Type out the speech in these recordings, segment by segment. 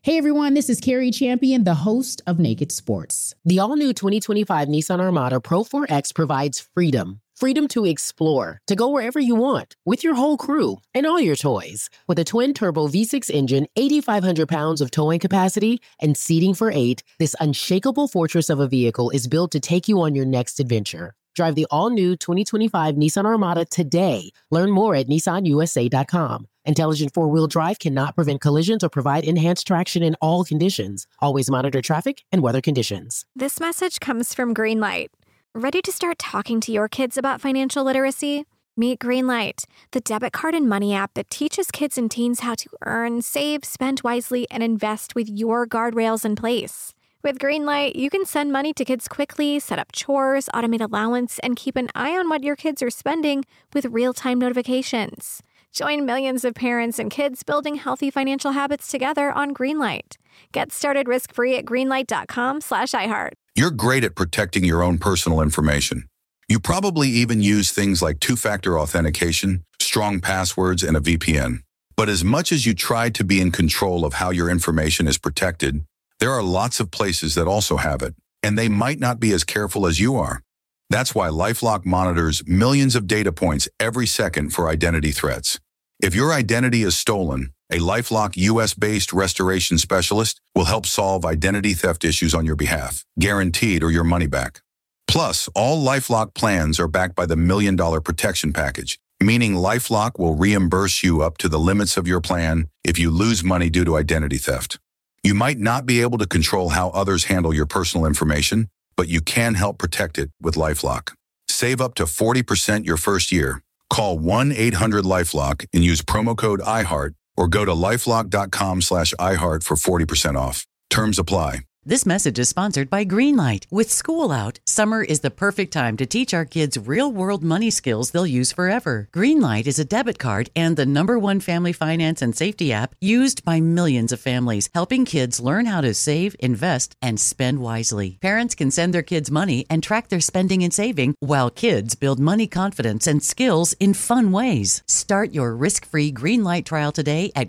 Hey everyone, this is Carrie Champion, the host of Naked Sports. The all-new 2025 Nissan Armada Pro 4X provides freedom. Freedom to explore, to go wherever you want, with your whole crew and all your toys. With a twin-turbo V6 engine, 8,500 pounds of towing capacity, and seating for 8, this unshakable fortress of a vehicle is built to take you on your next adventure. Drive the all-new 2025 Nissan Armada today. Learn more at nissanusa.com. Intelligent four-wheel drive cannot prevent collisions or provide enhanced traction in all conditions. Always monitor traffic and weather conditions. This message comes from Greenlight. Ready to start talking to your kids about financial literacy? Meet Greenlight, the debit card and money app that teaches kids and teens how to earn, save, spend wisely, and invest with your guardrails in place. With Greenlight, you can send money to kids quickly, set up chores, automate allowance, and keep an eye on what your kids are spending with real-time notifications. Join millions of parents and kids building healthy financial habits together on Greenlight. Get started risk-free at greenlight.com/iHeart. You're great at protecting your own personal information. You probably even use things like two-factor authentication, strong passwords, and a VPN. But as much as you try to be in control of how your information is protected, there are lots of places that also have it, and they might not be as careful as you are. That's why LifeLock monitors millions of data points every second for identity threats. If your identity is stolen, a LifeLock US-based restoration specialist will help solve identity theft issues on your behalf, guaranteed or your money back. Plus, all LifeLock plans are backed by the $1 Million Protection Package, meaning LifeLock will reimburse you up to the limits of your plan if you lose money due to identity theft. You might not be able to control how others handle your personal information, but you can help protect it with LifeLock. Save up to 40% your first year. Call 1-800-LifeLock and use promo code iHeart or go to lifelock.com/iHeart for 40% off. Terms apply. This message is sponsored by Greenlight. With school out, summer is the perfect time to teach our kids real-world money skills they'll use forever. Greenlight is a debit card and the #1 family finance and safety app used by millions of families, helping kids learn how to save, invest, and spend wisely. Parents can send their kids money and track their spending and saving, while kids build money confidence and skills in fun ways. Start your risk-free Greenlight trial today at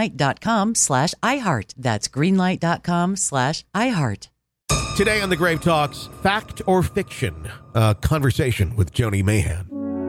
greenlight.com/iHeart. That's greenlight.com/iHeart. Today on the Grave Talks, fact or fiction, a conversation with Joni Mayhan.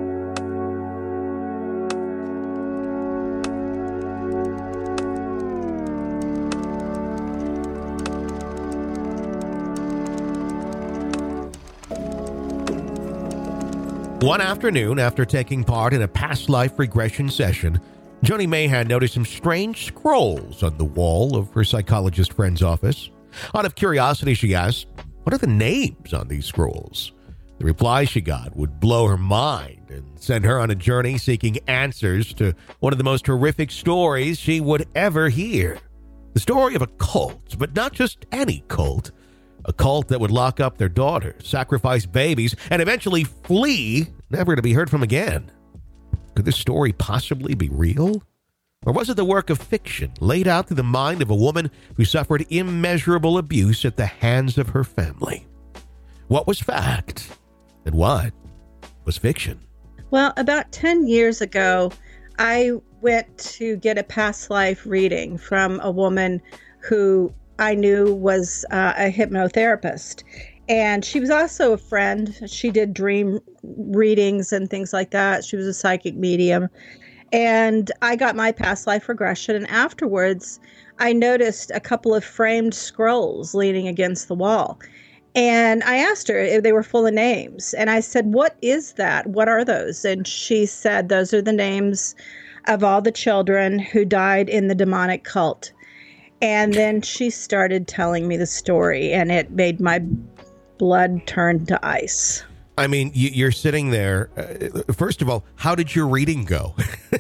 One afternoon, after taking part in a past life regression session, Joni Mayhan noticed some strange scrolls on the wall of her psychologist friend's office. Out of curiosity, she asked, "What are the names on these scrolls?" The reply she got would blow her mind and send her on a journey seeking answers to one of the most horrific stories she would ever hear. The story of a cult, but not just any cult. A cult that would lock up their daughters, sacrifice babies, and eventually flee, never to be heard from again. Could this story possibly be real? Or was it the work of fiction laid out through the mind of a woman who suffered immeasurable abuse at the hands of her family? What was fact and what was fiction? Well, about 10 years ago, I went to get a past life reading from a woman who I knew was a hypnotherapist. And she was also a friend. She did dream readings and things like that. She was a psychic medium. And I got my past life regression, and afterwards I noticed a couple of framed scrolls leaning against the wall. And I asked her if they were full of names. And I said, "What is that? What are those?" And she said, "Those are the names of all the children who died in the demonic cult." And then she started telling me the story, and it made my blood turn to ice. I mean, you're sitting there. First of all, how did your reading go?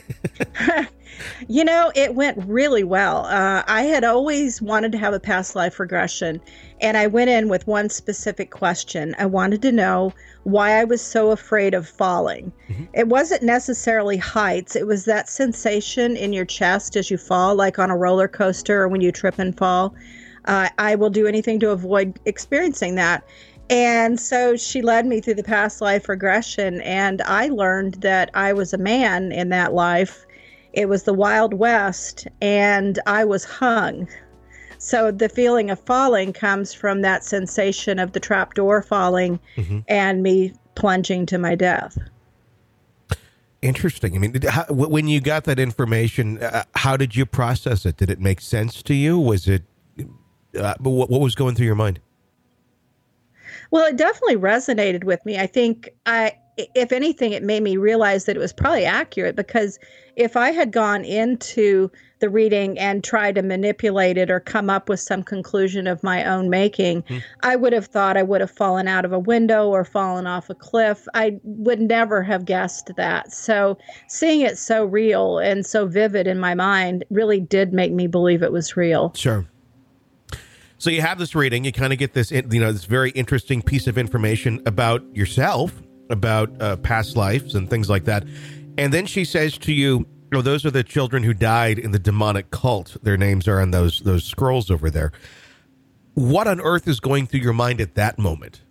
You know, it went really well. I had always wanted to have a past life regression, and I went in with one specific question. I wanted to know why I was so afraid of falling. Mm-hmm. It wasn't necessarily heights. It was that sensation in your chest as you fall, like on a roller coaster or when you trip and fall. I will do anything to avoid experiencing that. And so she led me through the past life regression, and I learned that I was a man in that life. It was the Wild West, and I was hung. So the feeling of falling comes from that sensation of the trap door falling and me plunging to my death. Interesting. I mean, when you got that information, how did you process it? Did it make sense to you? Was it, what was going through your mind? Well, it definitely resonated with me. I think if anything, it made me realize that it was probably accurate, because if I had gone into the reading and tried to manipulate it or come up with some conclusion of my own making, I would have thought I would have fallen out of a window or fallen off a cliff. I would never have guessed that. So seeing it so real and so vivid in my mind really did make me believe it was real. Sure. So you have this reading, you kind of get this, this very interesting piece of information about yourself, about past lives and things like that. And then she says to you, those are the children who died in the demonic cult. Their names are on those scrolls over there. What on earth is going through your mind at that moment?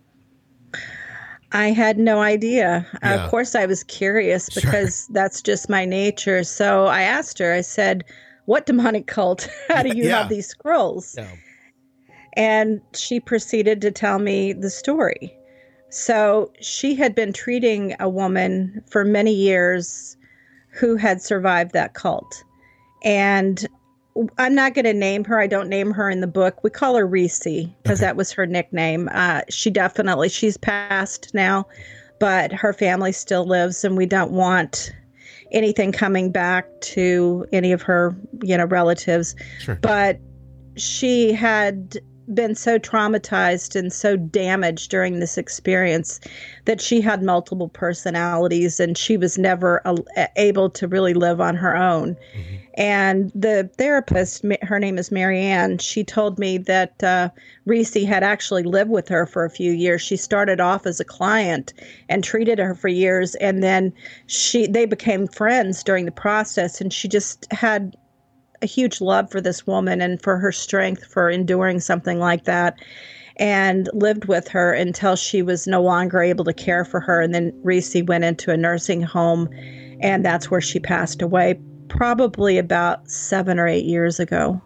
I had no idea. Yeah. Of course, I was curious because that's just my nature. So I asked her, I said, what demonic cult? How do you have these scrolls? Yeah. And she proceeded to tell me the story. So she had been treating a woman for many years who had survived that cult. And I'm not going to name her. I don't name her in the book. We call her Reese because that was her nickname. She's passed now, but her family still lives, and we don't want anything coming back to any of her, relatives. Sure. But she had been so traumatized and so damaged during this experience that she had multiple personalities, and she was never able to really live on her own. And the therapist, her name is Marianne, she told me that Reese had actually lived with her for a few years. She started off as a client and treated her for years, and then they became friends during the process, and she just had a huge love for this woman and for her strength for enduring something like that, and lived with her until she was no longer able to care for her. And then Reese went into a nursing home, and that's where she passed away, probably about 7 or 8 years ago.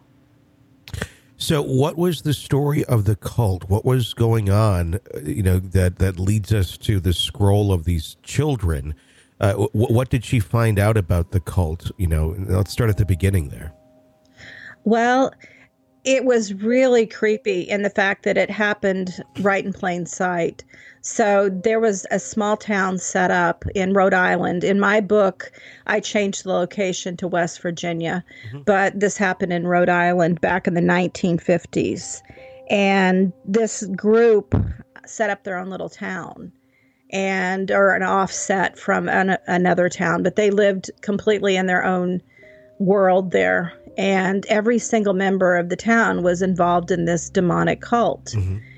So what was the story of the cult? What was going on, that leads us to the scroll of these children? What did she find out about the cult? Let's start at the beginning there. Well, it was really creepy in the fact that it happened right in plain sight. So there was a small town set up in Rhode Island. In my book, I changed the location to West Virginia, but this happened in Rhode Island back in the 1950s. And this group set up their own little town, or an offset from another town, but they lived completely in their own world there. And every single member of the town was involved in this demonic cult.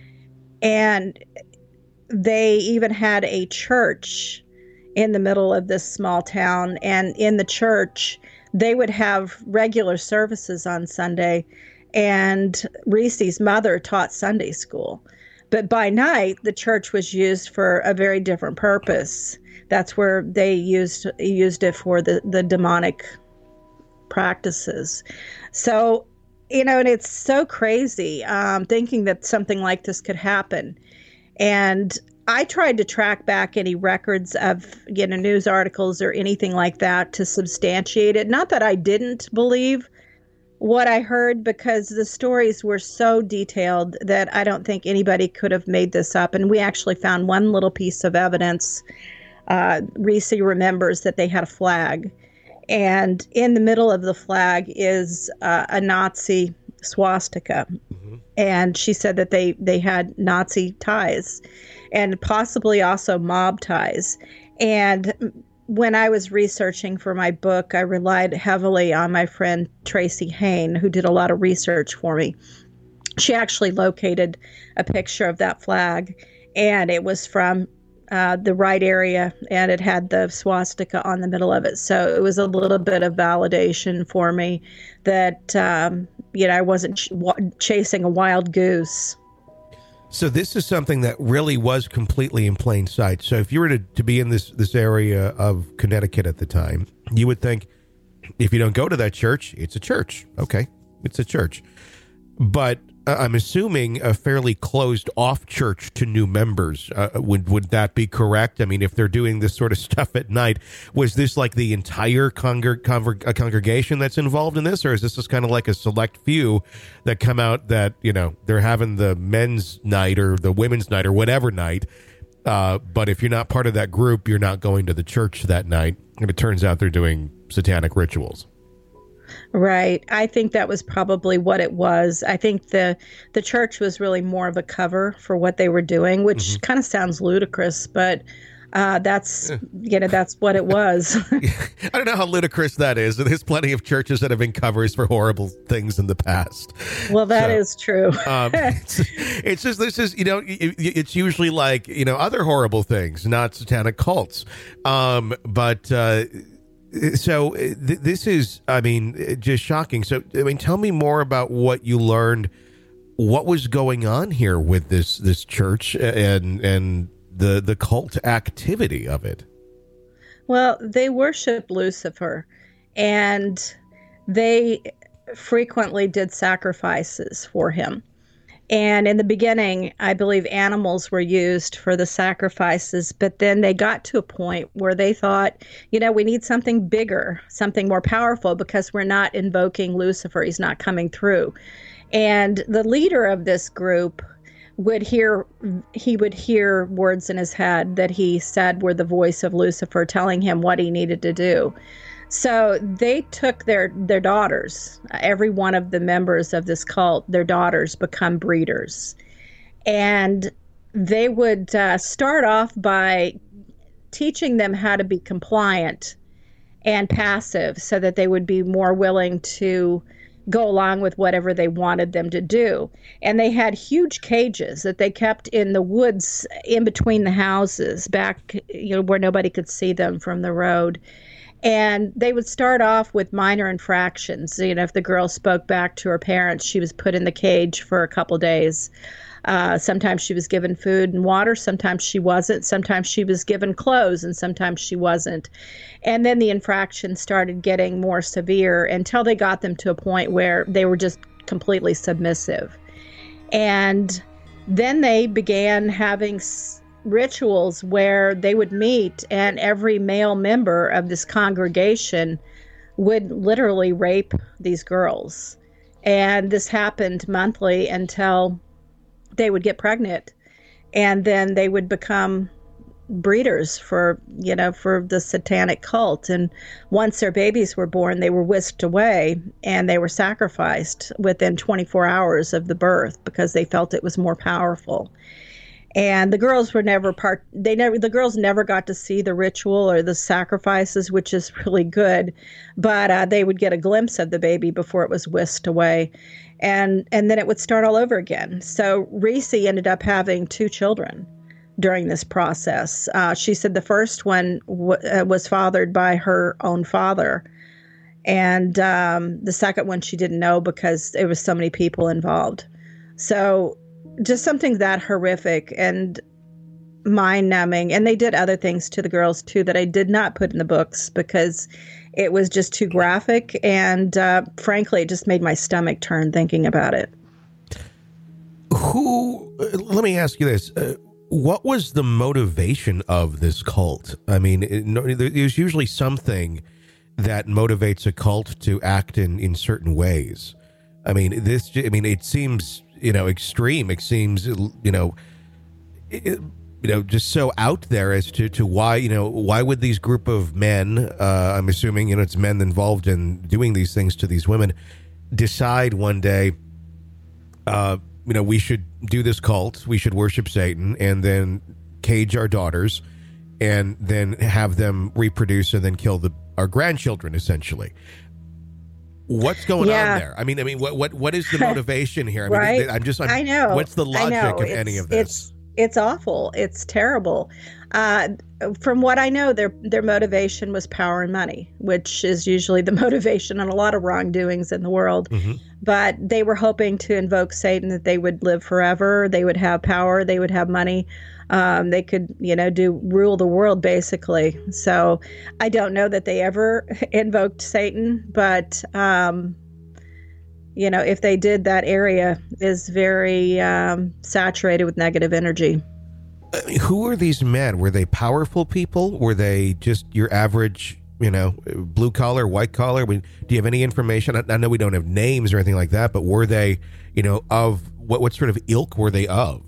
And they even had a church in the middle of this small town. And in the church, they would have regular services on Sunday. And Reese's mother taught Sunday school. But by night, the church was used for a very different purpose. That's where they used it for the demonic practices. So, and it's so crazy thinking that something like this could happen. And I tried to track back any records of, news articles or anything like that to substantiate it. Not that I didn't believe what I heard, because the stories were so detailed that I don't think anybody could have made this up. And we actually found one little piece of evidence. Reese remembers that they had a flag. And in the middle of the flag is a Nazi swastika. And she said that they had Nazi ties and possibly also mob ties. And when I was researching for my book, I relied heavily on my friend Tracy Hain, who did a lot of research for me. She actually located a picture of that flag, and it was from the right area, and it had the swastika on the middle of it. So it was a little bit of validation for me that, I wasn't chasing a wild goose. So this is something that really was completely in plain sight. So if you were to be in this area of Connecticut at the time, you would think, if you don't go to that church, it's a church. Okay, it's a church. but I'm assuming a fairly closed off church to new members. Would that be correct? I mean, if they're doing this sort of stuff at night, was this like the entire congregation that's involved in this, or is this just kind of like a select few that come out that, you know, they're having the men's night or the women's night or whatever night, but if you're not part of that group, you're not going to the church that night, and it turns out they're doing satanic rituals? Right. I think that was probably what it was. I think the church was really more of a cover for what they were doing, which kind of sounds ludicrous, but that's what it was. I don't know how ludicrous that is. There's plenty of churches that have been covers for horrible things in the past. Well, that is true. It's just, this is, you know, it's usually like, you know, other horrible things, not satanic cults. So this is, I mean, just shocking. So, I mean, tell me more about what you learned. What was going on here with this church and the cult activity of it? Well, they worship Lucifer, and they frequently did sacrifices for him. And in the beginning, I believe animals were used for the sacrifices, but then they got to a point where they thought, you know, we need something bigger, something more powerful, because we're not invoking Lucifer. He's not coming through. And the leader of this group would hear words in his head that he said were the voice of Lucifer telling him what he needed to do. So they took their daughters, every one of the members of this cult, their daughters become breeders. And they would start off by teaching them how to be compliant and passive so that they would be more willing to go along with whatever they wanted them to do. And they had huge cages that they kept in the woods in between the houses, back, you know, where nobody could see them from the road. And they would start off with minor infractions. You know, if the girl spoke back to her parents, she was put in the cage for a couple days. Sometimes she was given food and water. Sometimes she wasn't. Sometimes she was given clothes, and sometimes she wasn't. And then the infractions started getting more severe until they got them to a point where they were just completely submissive. And then they began having rituals where they would meet, and every male member of this congregation would literally rape these girls. And this happened monthly until they would get pregnant, and then they would become breeders for the satanic cult. And once their babies were born, they were whisked away and they were sacrificed within 24 hours of the birth because they felt it was more powerful. And the girls were the girls never got to see the ritual or the sacrifices, which is really good. But they would get a glimpse of the baby before it was whisked away. And then it would start all over again. So Reese ended up having 2 children during this process. She said the first one was fathered by her own father. And the second one she didn't know because there was so many people involved. So just something that horrific and mind-numbing. And they did other things to the girls, too, that I did not put in the books because it was just too graphic. And frankly, it just made my stomach turn thinking about it. Let me ask you this. What was the motivation of this cult? I mean, there's usually something that motivates a cult to act in certain ways. I mean, it seems, extreme. It seems, just so out there as to why, why would these group of men, I'm assuming, it's men involved in doing these things to these women, decide one day, we should do this cult, we should worship Satan, and then cage our daughters, and then have them reproduce and then kill our grandchildren, essentially. What's going on there? I mean, what is the motivation here? I mean, right? I know. What's the logic of any of this? It's awful. It's terrible. From what I know, their motivation was power and money, which is usually the motivation on a lot of wrongdoings in the world. Mm-hmm. But they were hoping to invoke Satan, that they would live forever, they would have power, they would have money. They could, rule the world, basically. So I don't know that they ever invoked Satan, but if they did, that area is very saturated with negative energy. Who are these men? Were they powerful people? Were they just your average, blue collar, white collar? Do you have any information? I know we don't have names or anything like that, but were they, of what sort of ilk were they of?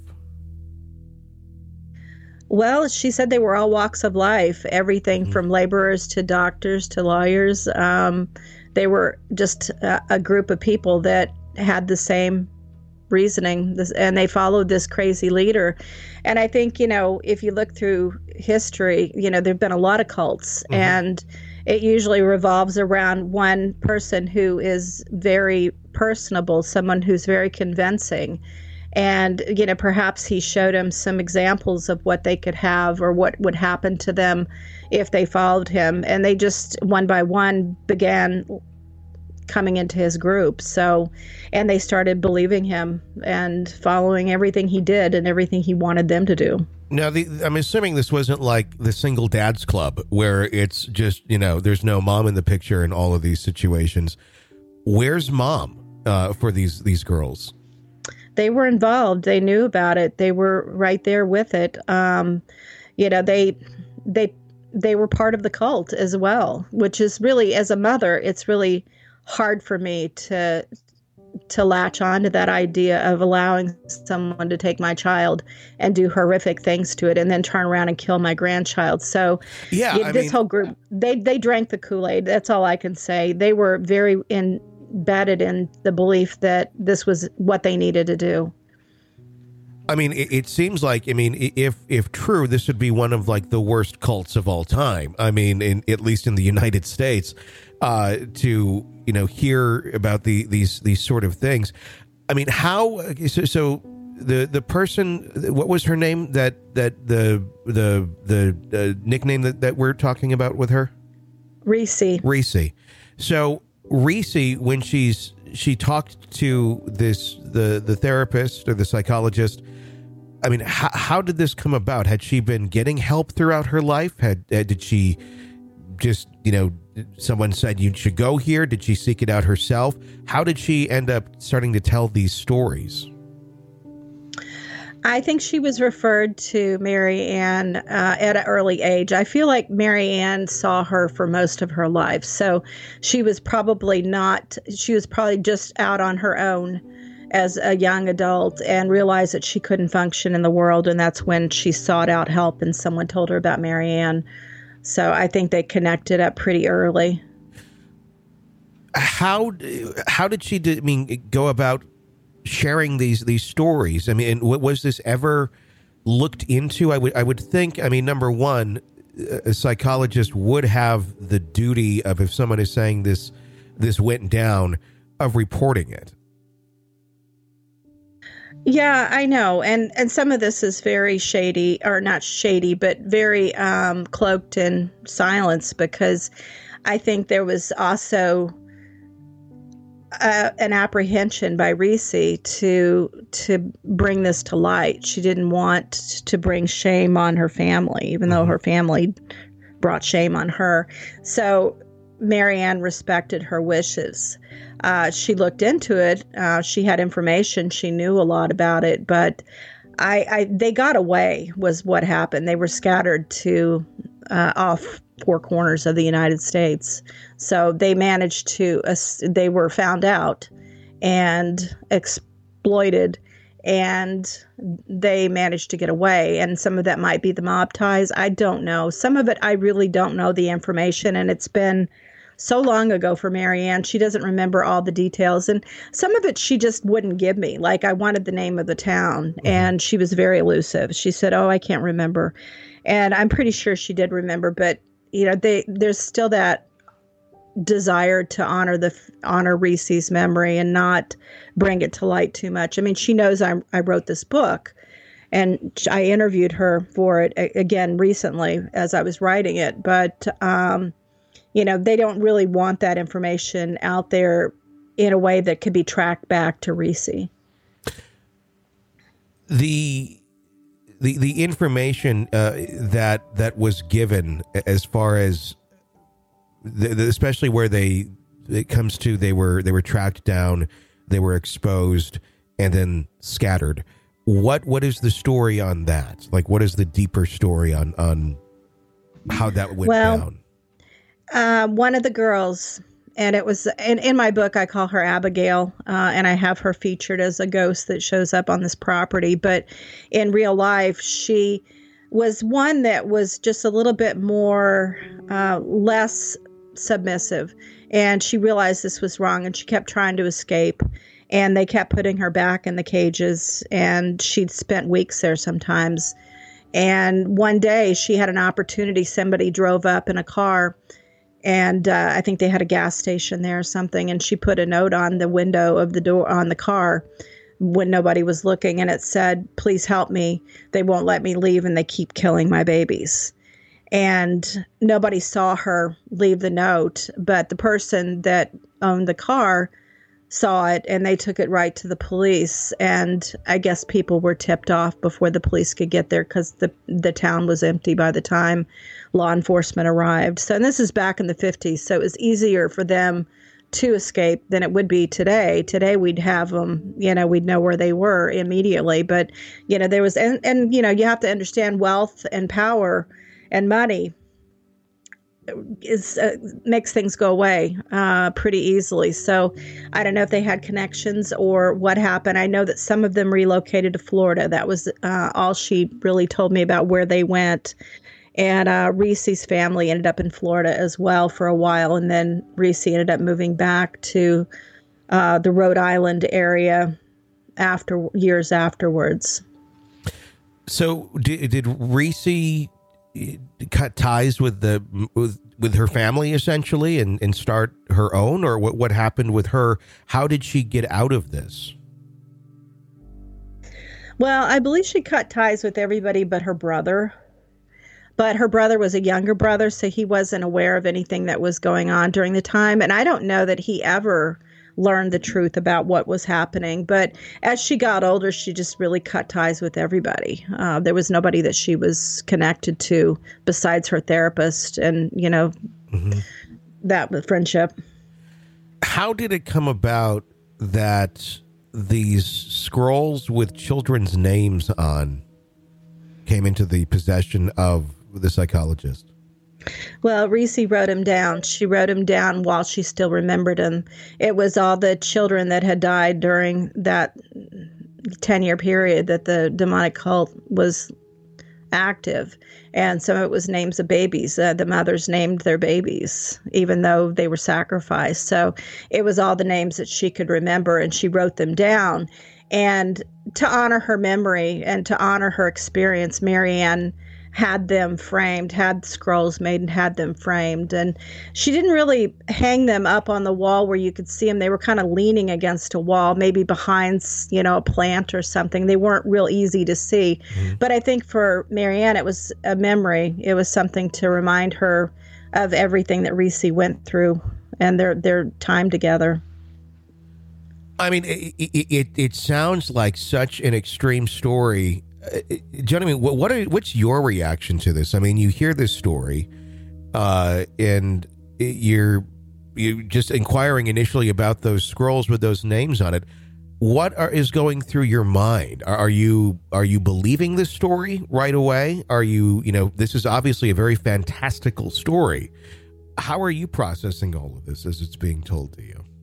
Well, she said they were all walks of life, everything from laborers to doctors to lawyers. They were just a group of people that had the same reasoning, and they followed this crazy leader. And I think, if you look through history, there've been a lot of cults, and it usually revolves around one person who is very personable, someone who's very convincing. And, perhaps he showed them some examples of what they could have or what would happen to them if they followed him. And they just one by one began coming into his group. And they started believing him and following everything he did and everything he wanted them to do. Now, I'm assuming this wasn't like the single dads club where it's just, there's no mom in the picture in all of these situations. Where's mom for these girls? They were involved. They knew about it. They were right there with it. They were part of the cult as well, which is really, as a mother, it's really hard for me to latch on to that idea of allowing someone to take my child and do horrific things to it and then turn around and kill my grandchild. So this whole group, they drank the Kool-Aid. That's all I can say. They were very embedded in the belief that this was what they needed to do. I mean, it seems like, if true, this would be one of like the worst cults of all time. I mean, at least in the United States, to, hear about these sort of things. I mean, how, so the person, what was her name, that the nickname that we're talking about with her? Reese. So Reese, when she talked to the therapist or the psychologist, I mean, how did this come about? Had she been getting help throughout her life? Did she just, someone said you should go here? Did she seek it out herself? How did she end up starting to tell these stories? I think she was referred to Mary Ann at an early age. I feel like Mary Ann saw her for most of her life. So she was probably just out on her own as a young adult and realized that she couldn't function in the world. And that's when she sought out help and someone told her about Mary Ann. So I think they connected up pretty early. How did she go about sharing these stories? I mean, was this ever looked into? I would think, number one, a psychologist would have the duty of, if someone is saying this went down, of reporting it. Yeah, I know. And some of this is very shady, or not shady, but very cloaked in silence, because I think there was also an apprehension by Reese to bring this to light. She didn't want to bring shame on her family, even though her family brought shame on her. So Mary Ann respected her wishes. She looked into it. She had information. She knew a lot about it, but they got away was what happened. They were scattered to off four corners of the United States. So they managed to, they were found out and exploited, and they managed to get away. And some of that might be the mob ties. I don't know. Some of it, I really don't know the information. And it's been so long ago for Mary Ann. She doesn't remember all the details. And some of it she just wouldn't give me. Like, I wanted the name of the town, and she was very elusive. She said, "Oh, I can't remember." And I'm pretty sure she did remember, but there's still that desire to honor Reese's memory and not bring it to light too much. I mean, she knows I wrote this book, and I interviewed her for it again recently as I was writing it, but they don't really want that information out there in a way that could be tracked back to Reese. The information that was given, as far as especially where they were tracked down they were exposed and then scattered. What is the story on that? Like, what is the deeper story on how that went down? One of the girls, and it was in my book, I call her Abigail, and I have her featured as a ghost that shows up on this property. But in real life, she was one that was just a little bit more, less submissive. And she realized this was wrong, and she kept trying to escape. And they kept putting her back in the cages, and she'd spent weeks there sometimes. And one day she had an opportunity. Somebody drove up in a car, and I think they had a gas station there or something. And she put a note on the window of the door on the car when nobody was looking. And it said, "Please help me. They won't let me leave, and they keep killing my babies." And nobody saw her leave the note, but the person that owned the car saw it, and they took it right to the police. And I guess people were tipped off before the police could get there, because the town was empty by the time law enforcement arrived. So, and this is back in the 50s, so it was easier for them to escape than it would be today. Today we'd have them, we'd know where they were immediately. But, there was, and you have to understand wealth and power and money makes things go away pretty easily. So I don't know if they had connections or what happened. I know that some of them relocated to Florida. That was all she really told me about where they went. And Reese's family ended up in Florida as well for a while. And then Reese ended up moving back to the Rhode Island area years afterwards. So did Reese cut ties with her family essentially and start her own, or what happened with her? How did she get out of this? Well, I believe she cut ties with everybody but her brother. But her brother was a younger brother, so he wasn't aware of anything that was going on during the time. And I don't know that he ever learned the truth about what was happening. But as she got older, she just really cut ties with everybody. There was nobody that she was connected to besides her therapist and, that friendship. How did it come about that these scrolls with children's names on came into the possession of the psychologist? Well, Reese wrote him down. She wrote him down while she still remembered him. It was all the children that had died during that 10-year period that the demonic cult was active. And some of it was names of babies. The mothers named their babies, even though they were sacrificed. So it was all the names that she could remember, and she wrote them down. And to honor her memory and to honor her experience, Marianne had them framed, had scrolls made and had them framed. And she didn't really hang them up on the wall where you could see them. They were kind of leaning against a wall, maybe behind, a plant or something. They weren't real easy to see. Mm-hmm. But I think for Marianne, it was a memory. It was something to remind her of everything that Reese went through and their time together. I mean, it sounds like such an extreme story. Johnny, what's your reaction to this? I mean, you hear this story, and you're just inquiring initially about those scrolls with those names on it. What is going through your mind? Are you believing this story right away? Are you, this is obviously a very fantastical story. How are you processing all of this as it's being told to you?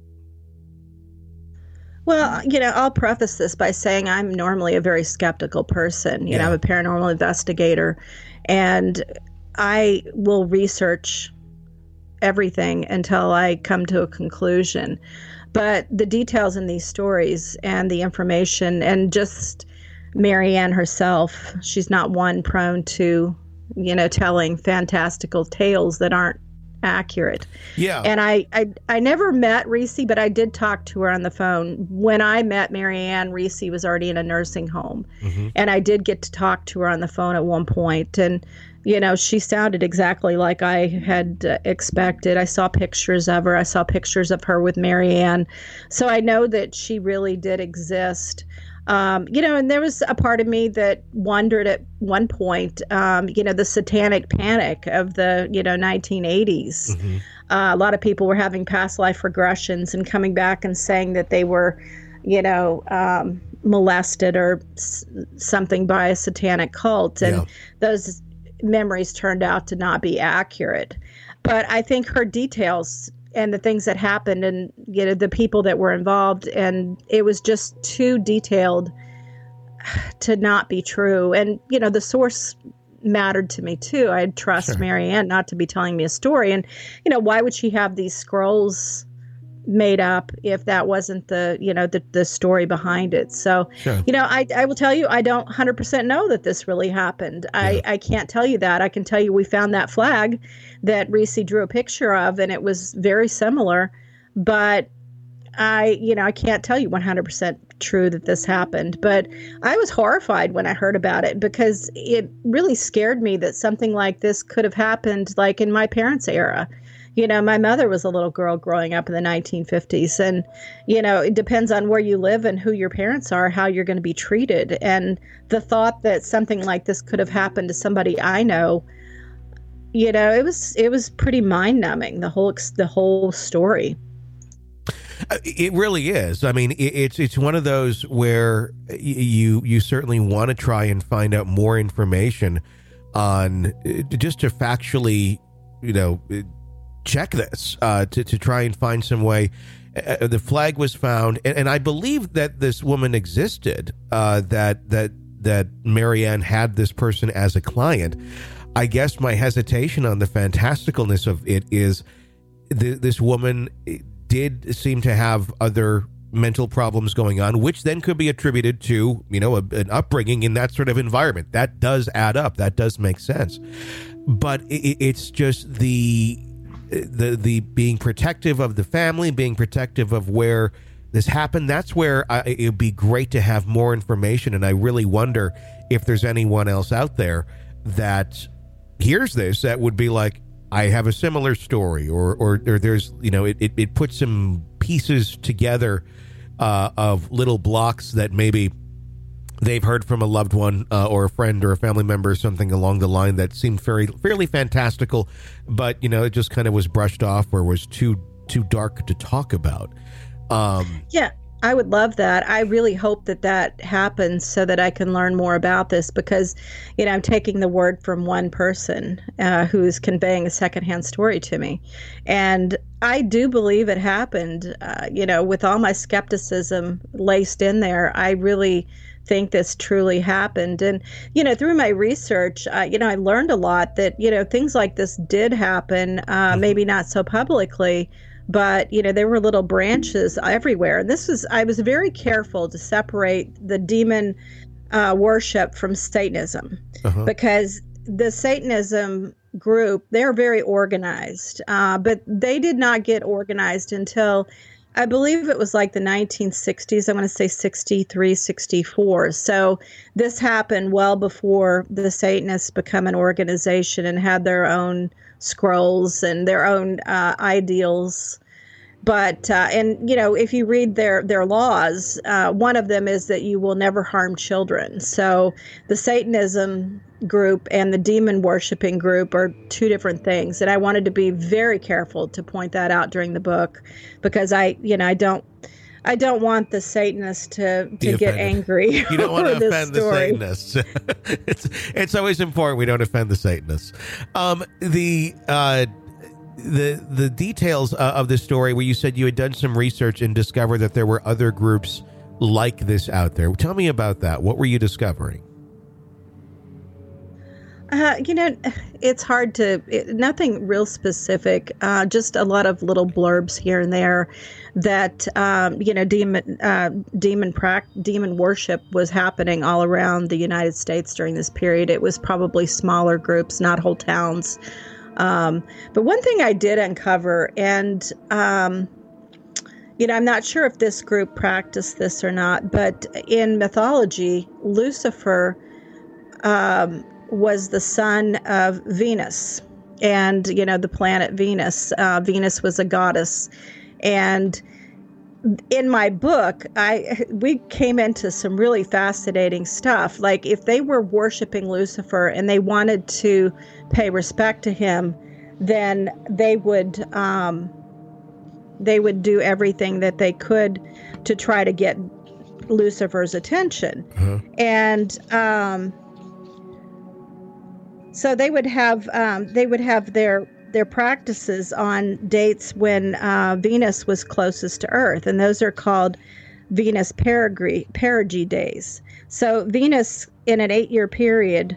Well, I'll preface this by saying I'm normally a very skeptical person. I'm a paranormal investigator, and I will research everything until I come to a conclusion. But the details in these stories and the information, and just Marianne herself, she's not one prone to, telling fantastical tales that aren't accurate. Yeah. And I never met Reese, but I did talk to her on the phone. When I met Marianne, Reese was already in a nursing home. Mm-hmm. And I did get to talk to her on the phone at one point. And She sounded exactly like I had expected. I saw pictures of her. I saw pictures of her with Marianne. So I know that she really did exist. And there was a part of me that wondered at one point, the satanic panic of the, 1980s. Mm-hmm. A lot of people were having past life regressions and coming back and saying that they were, molested or something by a satanic cult. And those memories turned out to not be accurate. But I think her details and the things that happened and, the people that were involved, and it was just too detailed to not be true. And, the source mattered to me too. I'd trust Marianne not to be telling me a story. And, why would she have these scrolls made up if that wasn't the story behind it? So, I will tell you, I don't 100% know that this really happened. I can't tell you that. I can tell you we found that flag that Reese drew a picture of, and it was very similar, but I can't tell you 100% true that this happened. But I was horrified when I heard about it, because it really scared me that something like this could have happened like in my parents' era. My mother was a little girl growing up in the 1950s, and, it depends on where you live and who your parents are, how you're going to be treated. And the thought that something like this could have happened to somebody I know, it was pretty mind numbing, the whole story. It really is. I mean, it's one of those where you certainly want to try and find out more information on, just to factually, check this, to try and find some way. The flag was found, and I believe that this woman existed, that Marianne had this person as a client. I guess my hesitation on the fantasticalness of it is this woman did seem to have other mental problems going on, which then could be attributed to, an upbringing in that sort of environment. That does add up. That does make sense. But it's just the being protective of the family, being protective of where this happened. That's where it would be great to have more information. And I really wonder if there's anyone else out there that hears this that would be like, I have a similar story, or there's, it puts some pieces together of little blocks that maybe they've heard from a loved one or a friend or a family member or something along the line that seemed fairly fantastical, but, it just kind of was brushed off or was too dark to talk about. Yeah, I would love that. I really hope that happens so that I can learn more about this, because, I'm taking the word from one person who's conveying a secondhand story to me. And I do believe it happened, with all my skepticism laced in there. I really think this truly happened. And, through my research, I learned a lot that, things like this did happen, maybe not so publicly, but, there were little branches everywhere. And I was very careful to separate the demon worship from Satanism, because the Satanism group, they're very organized, but they did not get organized until, I believe it was like the 1960s. I want to say 63, 64. So this happened well before the Satanists become an organization and had their own scrolls and their own ideals. But, if you read their laws, one of them is that you will never harm children. So the Satanism group and the demon worshiping group are two different things. And I wanted to be very careful to point that out during the book, because I don't want the Satanists to get angry. You don't want to offend the Satanists. It's always important we don't offend the Satanists. The details of this story, where you said you had done some research and discovered that there were other groups like this out there. Tell me about that. What were you discovering? It's hard nothing real specific, just a lot of little blurbs here and there that, demon worship was happening all around the United States during this period. It was probably smaller groups, not whole towns. But one thing I did uncover, and, I'm not sure if this group practiced this or not, but in mythology, Lucifer, was the son of Venus, and the planet Venus. Venus was a goddess, and in my book, we came into some really fascinating stuff. Like, if they were worshiping Lucifer and they wanted to pay respect to him, then they would do everything that they could to try to get Lucifer's attention. And so they would have their practices on dates when Venus was closest to Earth, and those are called Venus perigee days. So Venus, in an 8-year period,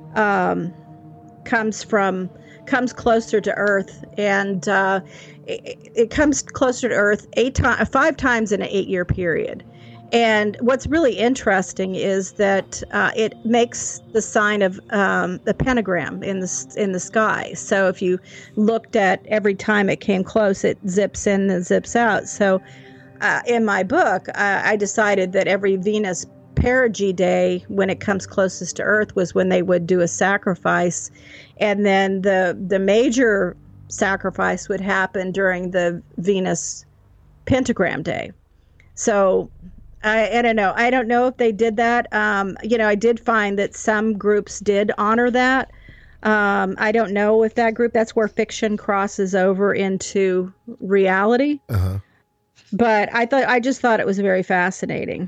comes closer to Earth, and it comes closer to Earth 5 times in an 8-year period. And what's really interesting is that it makes the sign of the pentagram in the sky. So if you looked at every time it came close, it zips in and zips out. So in my book, I decided that every Venus perigee day, when it comes closest to Earth, was when they would do a sacrifice, and then the major sacrifice would happen during the Venus pentagram day. So I don't know. I don't know if they did that. I did find that some groups did honor that. I don't know if that group, that's where fiction crosses over into reality. But I just thought it was very fascinating.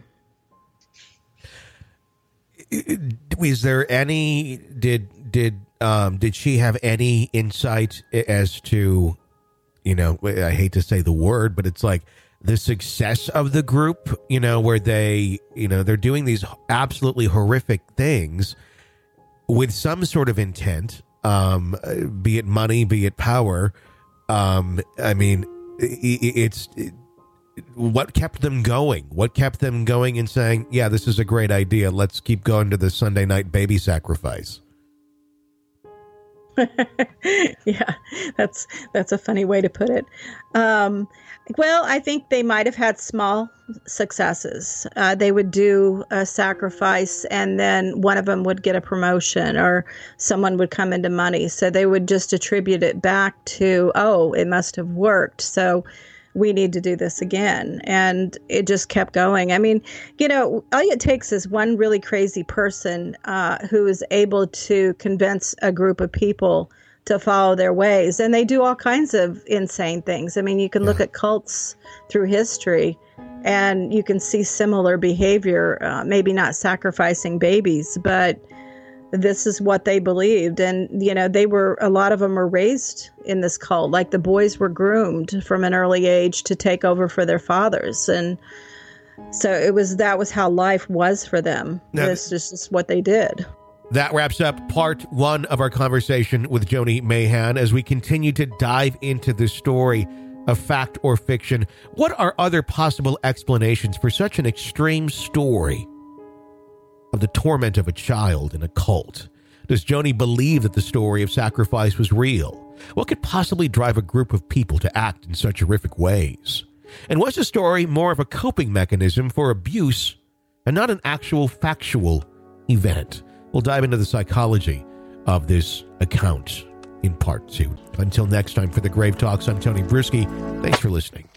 Is there any, did she have any insight as to, I hate to say the word, but it's like, the success of the group, where they, they're doing these absolutely horrific things with some sort of intent, be it money, be it power. It's what kept them going? What kept them going and saying, yeah, this is a great idea. Let's keep going to the Sunday night baby sacrifice. Yeah, that's a funny way to put it. Well, I think they might have had small successes. They would do a sacrifice, and then one of them would get a promotion, or someone would come into money. So they would just attribute it back to, oh, it must have worked, so we need to do this again. And it just kept going. I mean, all it takes is one really crazy person who is able to convince a group of people to follow their ways. And they do all kinds of insane things. I mean, you can look at cults through history, and you can see similar behavior, maybe not sacrificing babies, but this is what they believed. And, a lot of them were raised in this cult. Like, the boys were groomed from an early age to take over for their fathers. And so that was how life was for them. This is just what they did. That wraps up part 1 of our conversation with Joni Mayhan. As we continue to dive into the story of fact or fiction, what are other possible explanations for such an extreme story of the torment of a child in a cult? Does Joni believe that the story of sacrifice was real? What could possibly drive a group of people to act in such horrific ways? And was the story more of a coping mechanism for abuse and not an actual factual event? We'll dive into the psychology of this account in part 2. Until next time, for the Grave Talks, I'm Tony Bruschi. Thanks for listening.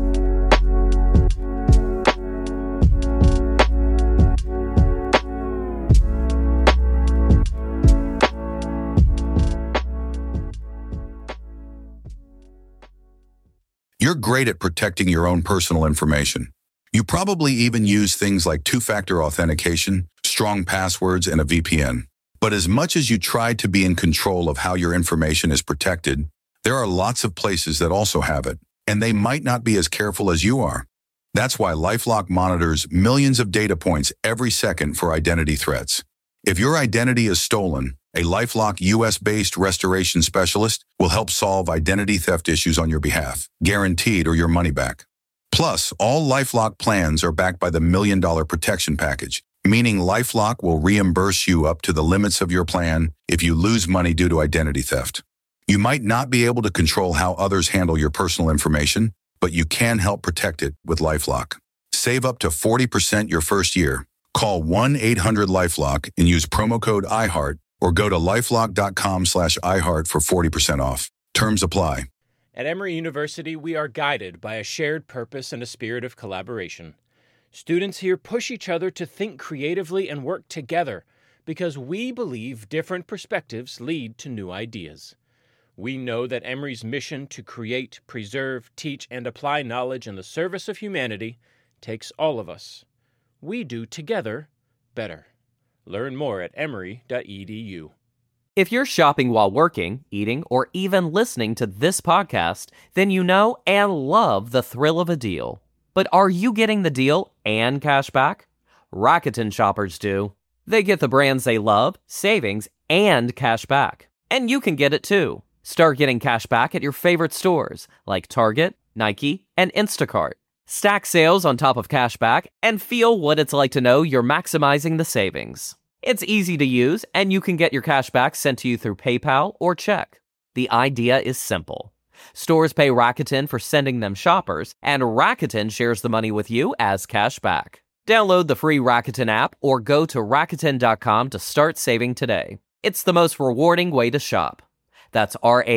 You're great at protecting your own personal information. You probably even use things like two-factor authentication, strong passwords, and a VPN. But as much as you try to be in control of how your information is protected, there are lots of places that also have it, and they might not be as careful as you are. That's why LifeLock monitors millions of data points every second for identity threats. If your identity is stolen, a LifeLock US-based restoration specialist will help solve identity theft issues on your behalf, guaranteed, or your money back. Plus, all LifeLock plans are backed by the $1 Million Protection Package, meaning LifeLock will reimburse you up to the limits of your plan if you lose money due to identity theft. You might not be able to control how others handle your personal information, but you can help protect it with LifeLock. Save up to 40% your first year. Call 1-800-LifeLock and use promo code IHEART or go to lifelock.com/iHeart for 40% off. Terms apply. At Emory University, we are guided by a shared purpose and a spirit of collaboration. Students here push each other to think creatively and work together because we believe different perspectives lead to new ideas. We know that Emory's mission to create, preserve, teach, and apply knowledge in the service of humanity takes all of us. We do together better. Learn more at emory.edu. If you're shopping while working, eating, or even listening to this podcast, then you know and love the thrill of a deal. But are you getting the deal and cash back? Rakuten shoppers do. They get the brands they love, savings, and cash back. And you can get it too. Start getting cash back at your favorite stores like Target, Nike, and Instacart. Stack sales on top of cash back and feel what it's like to know you're maximizing the savings. It's easy to use, and you can get your cash back sent to you through PayPal or check. The idea is simple. Stores pay Rakuten for sending them shoppers, and Rakuten shares the money with you as cash back. Download the free Rakuten app or go to Rakuten.com to start saving today. It's the most rewarding way to shop. That's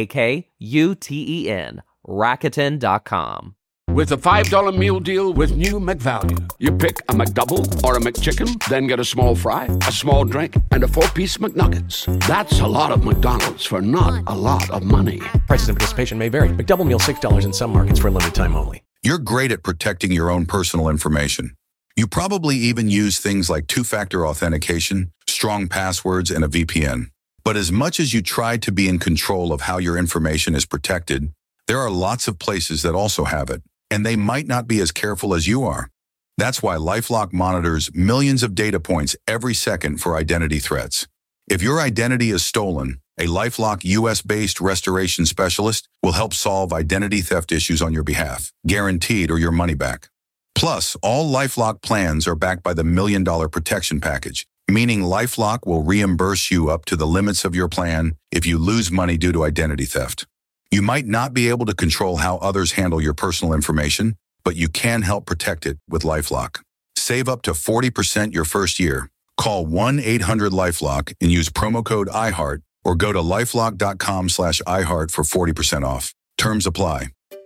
RAKUTEN, Rakuten.com. With a $5 meal deal with new McValue. You pick a McDouble or a McChicken, then get a small fry, a small drink, and a 4-piece McNuggets. That's a lot of McDonald's for not a lot of money. Prices and participation may vary. McDouble meal $6 in some markets for a limited time only. You're great at protecting your own personal information. You probably even use things like two-factor authentication, strong passwords, and a VPN. But as much as you try to be in control of how your information is protected, there are lots of places that also have it, and they might not be as careful as you are. That's why LifeLock monitors millions of data points every second for identity threats. If your identity is stolen, a LifeLock US-based restoration specialist will help solve identity theft issues on your behalf, guaranteed or your money back. Plus, all LifeLock plans are backed by the $1 Million Protection Package, meaning LifeLock will reimburse you up to the limits of your plan if you lose money due to identity theft. You might not be able to control how others handle your personal information, but you can help protect it with LifeLock. Save up to 40% your first year. Call 1-800-LifeLock and use promo code iHeart or go to lifelock.com/iHeart for 40% off. Terms apply.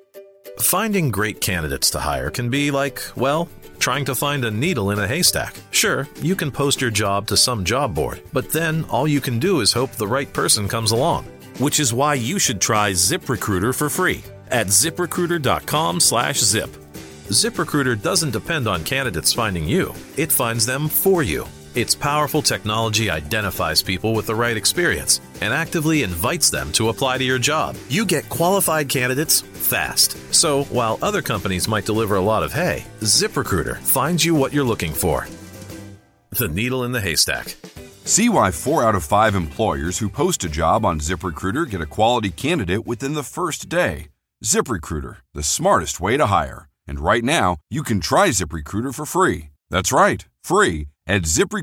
Finding great candidates to hire can be like, well, trying to find a needle in a haystack. Sure, you can post your job to some job board, but then all you can do is hope the right person comes along. Which is why you should try ZipRecruiter for free at ZipRecruiter.com/zip. ZipRecruiter doesn't depend on candidates finding you. It finds them for you. Its powerful technology identifies people with the right experience and actively invites them to apply to your job. You get qualified candidates fast. So while other companies might deliver a lot of hay, ZipRecruiter finds you what you're looking for. The needle in the haystack. See why 4 out of 5 employers who post a job on ZipRecruiter get a quality candidate within the first day. ZipRecruiter, the smartest way to hire. And right now, you can try ZipRecruiter for free. That's right, free at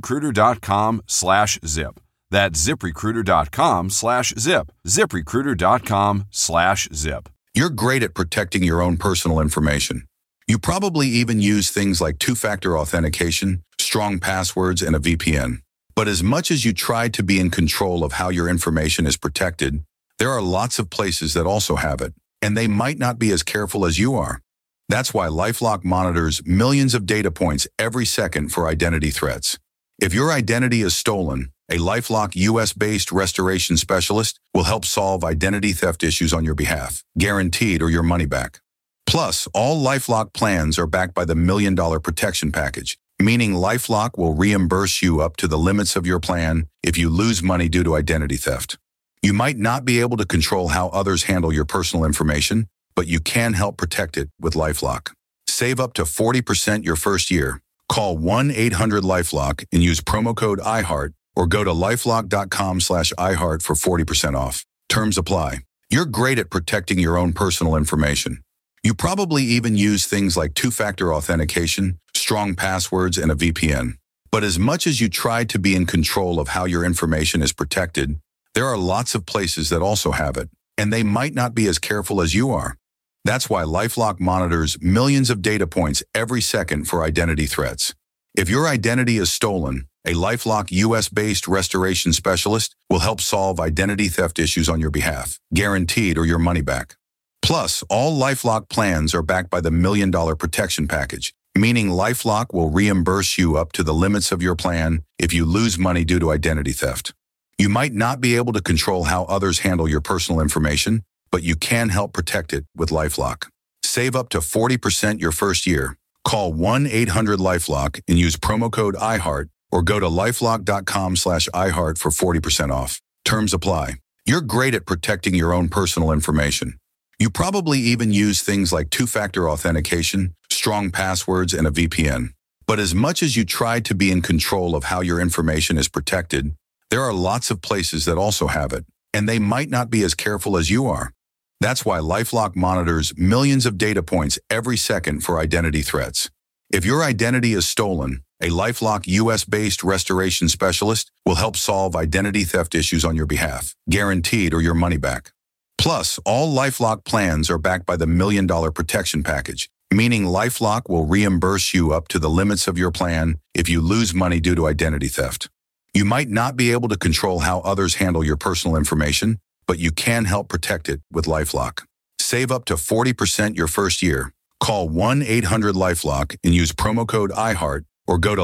ZipRecruiter.com/zip. That's ZipRecruiter.com/zip. ZipRecruiter.com/zip. You're great at protecting your own personal information. You probably even use things like two-factor authentication, strong passwords, and a VPN. But as much as you try to be in control of how your information is protected, there are lots of places that also have it, and they might not be as careful as you are. That's why LifeLock monitors millions of data points every second for identity threats. If your identity is stolen, a LifeLock US-based restoration specialist will help solve identity theft issues on your behalf, guaranteed or your money back. Plus, all LifeLock plans are backed by the $1 Million Protection Package, meaning LifeLock will reimburse you up to the limits of your plan if you lose money due to identity theft. You might not be able to control how others handle your personal information, but you can help protect it with LifeLock. Save up to 40% your first year. Call 1-800-LifeLock and use promo code iHeart or go to lifelock.com/iHeart for 40% off. Terms apply. You're great at protecting your own personal information. You probably even use things like two-factor authentication, strong passwords, and a VPN. But as much as you try to be in control of how your information is protected, there are lots of places that also have it, and they might not be as careful as you are. That's why LifeLock monitors millions of data points every second for identity threats. If your identity is stolen, a LifeLock US-based restoration specialist will help solve identity theft issues on your behalf, guaranteed or your money back. Plus, all LifeLock plans are backed by the $1 Million Protection Package, meaning LifeLock will reimburse you up to the limits of your plan if you lose money due to identity theft. You might not be able to control how others handle your personal information, but you can help protect it with LifeLock. Save up to 40% your first year. Call 1-800-LifeLock and use promo code iHeart or go to lifelock.com/iHeart for 40% off. Terms apply. You're great at protecting your own personal information. You probably even use things like two-factor authentication, strong passwords, and a VPN. But as much as you try to be in control of how your information is protected, there are lots of places that also have it, and they might not be as careful as you are. That's why LifeLock monitors millions of data points every second for identity threats. If your identity is stolen, a LifeLock US-based restoration specialist will help solve identity theft issues on your behalf, guaranteed or your money back. Plus, all LifeLock plans are backed by the $1 Million Protection Package, meaning LifeLock will reimburse you up to the limits of your plan if you lose money due to identity theft. You might not be able to control how others handle your personal information, but you can help protect it with LifeLock. Save up to 40% your first year. Call 1-800-LifeLock and use promo code iHeart or go to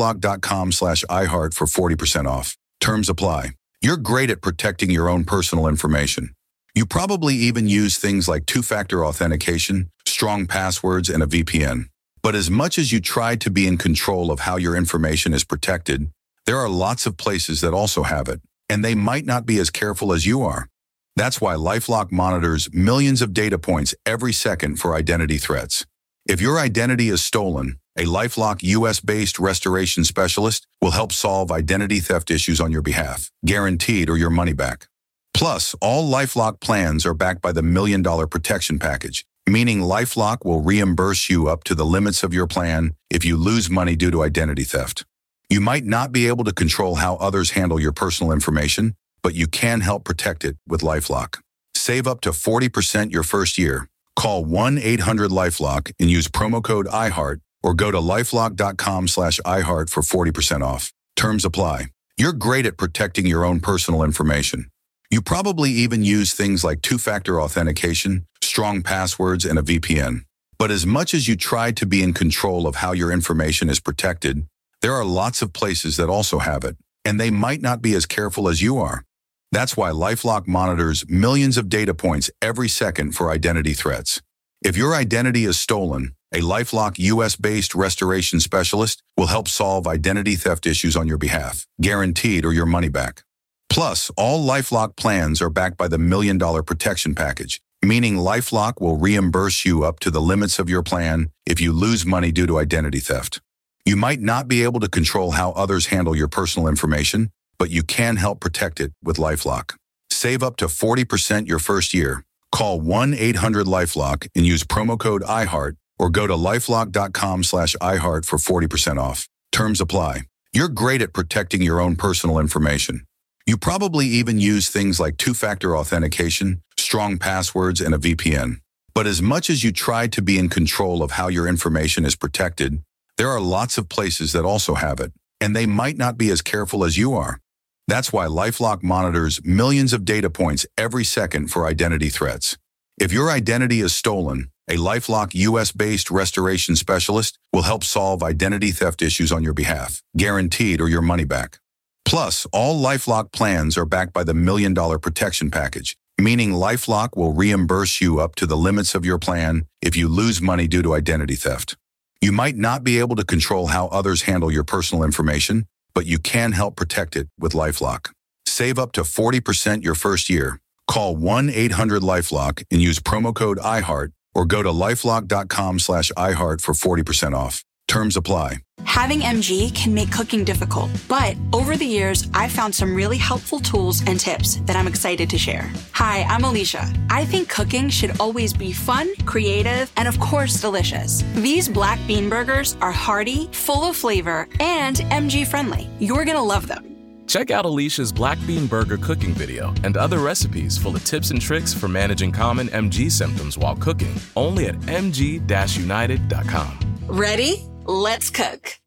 lifelock.com/iHeart for 40% off. Terms apply. You're great at protecting your own personal information. You probably even use things like two-factor authentication, strong passwords, and a VPN. But as much as you try to be in control of how your information is protected, there are lots of places that also have it, and they might not be as careful as you are. That's why LifeLock monitors millions of data points every second for identity threats. If your identity is stolen, a LifeLock US-based restoration specialist will help solve identity theft issues on your behalf, guaranteed or your money back. Plus, all LifeLock plans are backed by the $1 Million Protection Package, meaning LifeLock will reimburse you up to the limits of your plan if you lose money due to identity theft. You might not be able to control how others handle your personal information, but you can help protect it with LifeLock. Save up to 40% your first year. Call 1-800-LifeLock and use promo code iHeart or go to lifelock.com/iHeart for 40% off. Terms apply. You're great at protecting your own personal information. You probably even use things like two-factor authentication, strong passwords, and a VPN. But as much as you try to be in control of how your information is protected, there are lots of places that also have it, and they might not be as careful as you are. That's why LifeLock monitors millions of data points every second for identity threats. If your identity is stolen, a LifeLock US-based restoration specialist will help solve identity theft issues on your behalf, guaranteed or your money back. Plus, all LifeLock plans are backed by the $1 Million Protection Package, meaning LifeLock will reimburse you up to the limits of your plan if you lose money due to identity theft. You might not be able to control how others handle your personal information, but you can help protect it with LifeLock. Save up to 40% your first year. Call 1-800-LifeLock and use promo code iHeart or go to lifelock.com/iHeart for 40% off. Terms apply. You're great at protecting your own personal information. You probably even use things like two-factor authentication, strong passwords, and a VPN. But as much as you try to be in control of how your information is protected, there are lots of places that also have it, and they might not be as careful as you are. That's why LifeLock monitors millions of data points every second for identity threats. If your identity is stolen, a LifeLock US-based restoration specialist will help solve identity theft issues on your behalf, guaranteed or your money back. Plus, all LifeLock plans are backed by the $1 Million Protection Package, meaning LifeLock will reimburse you up to the limits of your plan if you lose money due to identity theft. You might not be able to control how others handle your personal information, but you can help protect it with LifeLock. Save up to 40% your first year. Call 1-800-LifeLock and use promo code iHeart or go to lifelock.com/iHeart for 40% off. Terms apply. Having MG can make cooking difficult, but over the years, I've found some really helpful tools and tips that I'm excited to share. Hi, I'm Alicia. I think cooking should always be fun, creative, and of course, delicious. These black bean burgers are hearty, full of flavor, and MG friendly. You're gonna love them. Check out Alicia's Black Bean Burger cooking video and other recipes full of tips and tricks for managing common MG symptoms while cooking, only at mg-united.com. Ready? Let's cook.